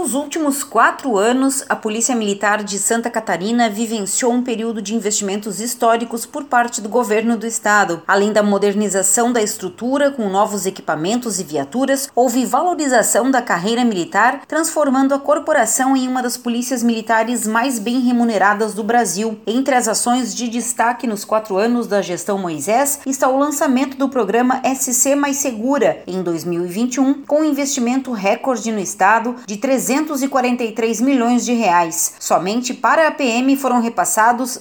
Nos últimos 4 anos, a Polícia Militar de Santa Catarina vivenciou um período de investimentos históricos por parte do governo do estado. Além da modernização da estrutura com novos equipamentos e viaturas, houve valorização da carreira militar, transformando a corporação em uma das polícias militares mais bem remuneradas do Brasil. Entre as ações de destaque nos 4 anos da gestão Moisés está o lançamento do programa SC Mais Segura, em 2021, com um investimento recorde no estado de 343 milhões de reais. Somente para a PM foram repassados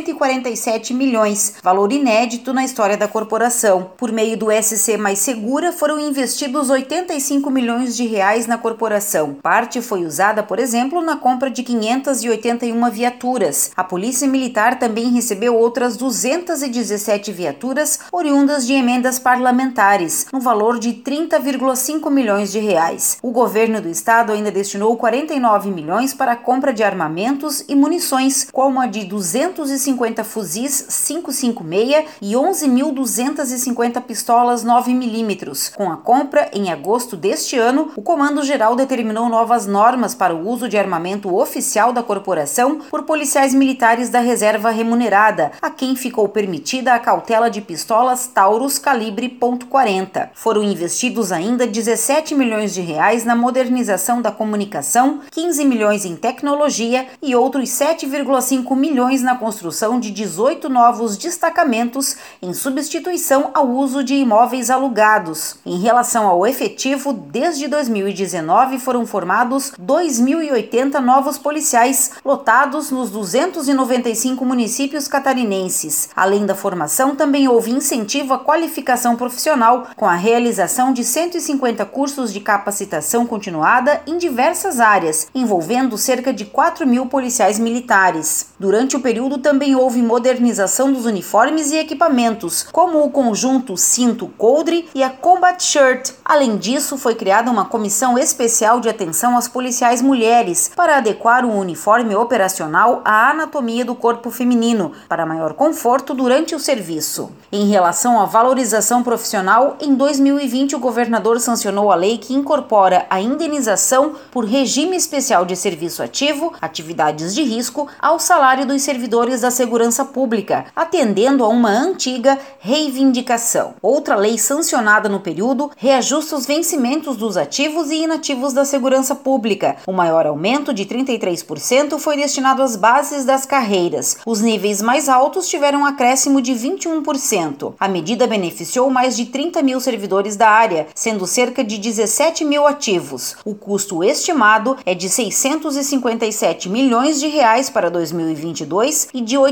147 milhões, valor inédito na história da corporação. Por meio do SC Mais Segura, foram investidos 85 milhões de reais na corporação. Parte foi usada, por exemplo, na compra de 581 viaturas. A Polícia Militar também recebeu outras 217 viaturas oriundas de emendas parlamentares, no valor de 30,5 milhões de reais. O governo do estado ainda destinou 49 milhões para a compra de armamentos e munições, como a de 250 fuzis 5.56 e 11.250 pistolas 9mm. Com a compra, em agosto deste ano, o Comando Geral determinou novas normas para o uso de armamento oficial da corporação por policiais militares da reserva remunerada, a quem ficou permitida a cautela de pistolas Taurus calibre .40. Foram investidos ainda 17 milhões de reais na modernização da comunicação, 15 milhões em tecnologia e outros 7,5 milhões na construção de 18 novos destacamentos em substituição ao uso de imóveis alugados. Em relação ao efetivo, desde 2019 foram formados 2.080 novos policiais, lotados nos 295 municípios catarinenses. Além da formação, também houve incentivo à qualificação profissional, com a realização de 150 cursos de capacitação continuada em diversas áreas, envolvendo cerca de 4.000 policiais militares. Durante o período também houve modernização dos uniformes e equipamentos, como o conjunto cinto-coldre e a Combat Shirt. Além disso, foi criada uma comissão especial de atenção às policiais mulheres para adequar o uniforme operacional à anatomia do corpo feminino, para maior conforto durante o serviço. Em relação à valorização profissional, em 2020 o governador sancionou a lei que incorpora a indenização por regime especial de serviço ativo, atividades de risco, ao salário dos servidores da segurança pública, atendendo a uma antiga reivindicação. Outra lei sancionada no período reajusta os vencimentos dos ativos e inativos da segurança pública. O maior aumento, de 33%, foi destinado às bases das carreiras. Os níveis mais altos tiveram um acréscimo de 21%. A medida beneficiou mais de 30.000 servidores da área, sendo cerca de 17.000 ativos. O custo estimado é de 657 milhões de reais para 2022 e de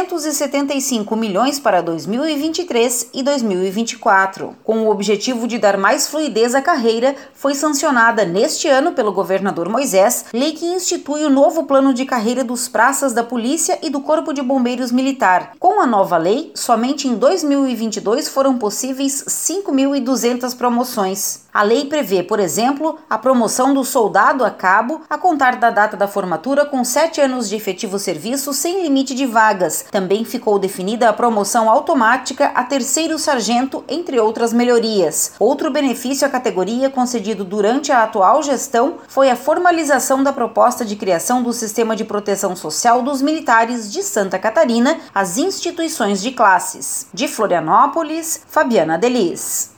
875 milhões para 2023 e 2024. Com o objetivo de dar mais fluidez à carreira, foi sancionada neste ano pelo governador Moisés lei que institui o novo plano de carreira dos praças da Polícia e do Corpo de Bombeiros Militar. Com a nova lei, somente em 2022 foram possíveis 5.200 promoções. A lei prevê, por exemplo, a promoção do soldado a cabo a contar da data da formatura com 7 anos de efetivo serviço sem limite de vagas. Também ficou definida a promoção automática a terceiro sargento, entre outras melhorias. Outro benefício à categoria concedido durante a atual gestão foi a formalização da proposta de criação do Sistema de Proteção Social dos Militares de Santa Catarina às instituições de classes. De Florianópolis, Fabiana Delis.